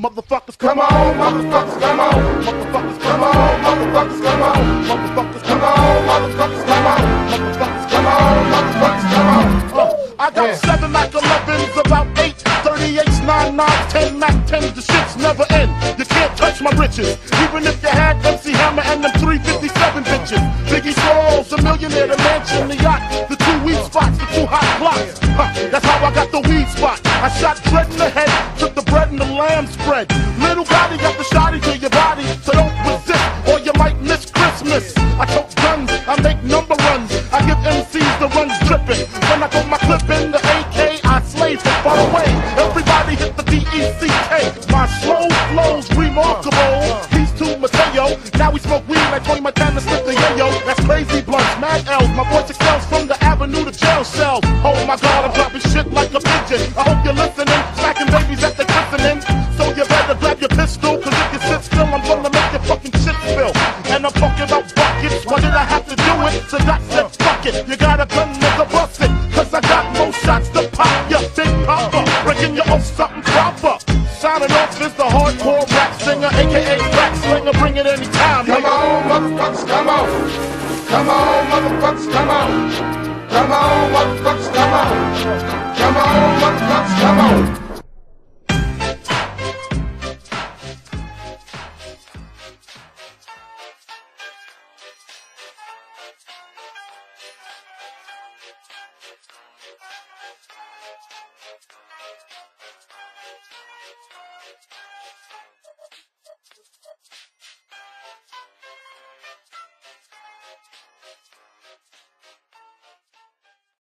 Motherfuckers, come on, motherfuckers, come on. Motherfuckers, come on, motherfuckers, come on. Motherfuckers, come on, motherfuckers, come on. Motherfuckers, come on, motherfuckers, come on. I got 7 Mac 11s, about 8 38s, 9 9s, 10 Mac 10s. The shit's never end. You can't touch my riches, even if you had MC Hammer and them 357 bitches. Biggie Smalls, a millionaire, the mansion, the yacht, the 2 weed spots, the 2 hot blocks. That's how I got the weed spot. I shot dread in the head, took the bread and the lamb spread. Little Gotti got the shotty to your body, so don't resist or you might miss Christmas. I tote guns, I make number runs, I give MCs the runs dripping. When I put my clip in the AK, I slay from far away. Everybody hit the DECK. My slow flow's remarkable. He's too Mateo, now we smoke weed like Tony Montana, slip the yayo. That's crazy blunts, mad L's. My voice excels from the avenue to jail cells. Oh my God, I'm dropping shit like a pigeon. I hope you're listening, smacking babies at the christening. So you better grab your pistol, cause if you sit still, I'm gonna make your fucking shit spill. And I'm talking about buckets, why did I have to do it? So Doc said, fuck it, you got a gun, nigga, bust it. Cause I got more shots to pop ya, big popper. Breaking you off something proper. Signing off is the hardcore rap singer, aka rap slinger, bring it anytime. Come on, motherfuckers, come on. Come on, motherfuckers, come on. Come on, motherfuckers, come on. Come on, motherfuckers, come on.